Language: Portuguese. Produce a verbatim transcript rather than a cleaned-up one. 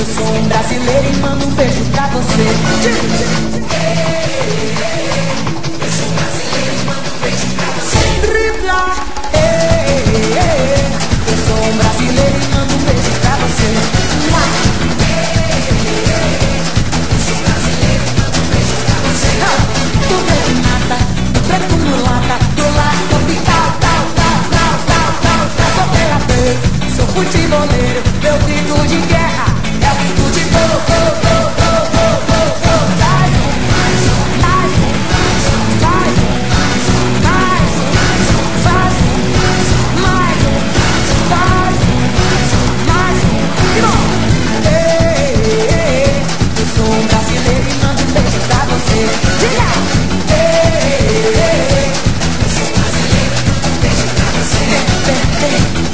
Eu sou um brasileiro e mando um beijo pra você. Eu sou um brasileiro e mando um beijo pra você. Eu sou um brasileiro e mando um beijo pra você. Eu sou brasileiro e mando um beijo pra você. Do preto mata, do preto mulata, do lado tropical, tal, tal, tal, tal, tal, tal. Sou peladeiro, sou futeboleiro, meu grito de guerra é o grito de gol, gol, gol, gol, gol, gol, gol. Mais um, mais um, mais um, mais um, mais um, mais um, mais um, mais um, mais um, mais um, mais um, e bom. Eu sou um brasileiro e mando um beijo pra você. Diga! Eu sou um brasileiro e mando um beijo pra você.